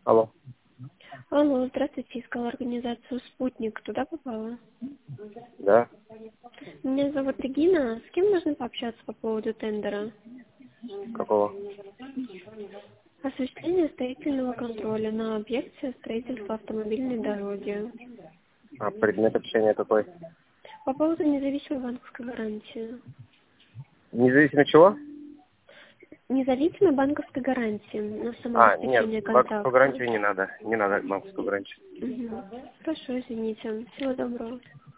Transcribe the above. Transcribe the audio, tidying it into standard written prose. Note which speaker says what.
Speaker 1: Алло.
Speaker 2: Алло, здравствуйте, искала организацию «Спутник». Туда попала?
Speaker 1: Да.
Speaker 2: Меня зовут Регина. С кем можно пообщаться по поводу тендера?
Speaker 1: Какого?
Speaker 2: Осуществление строительного контроля на объекте строительства автомобильной дороги.
Speaker 1: А предмет общения какой?
Speaker 2: По поводу независимой банковской гарантии.
Speaker 1: Независимо чего?
Speaker 2: Независимой банковской гарантии на
Speaker 1: Нет,
Speaker 2: самообеспечение
Speaker 1: банковскую
Speaker 2: контракта.
Speaker 1: гарантию не надо. Не надо банковскую гарантию.
Speaker 2: Угу. Хорошо, извините. Всего доброго.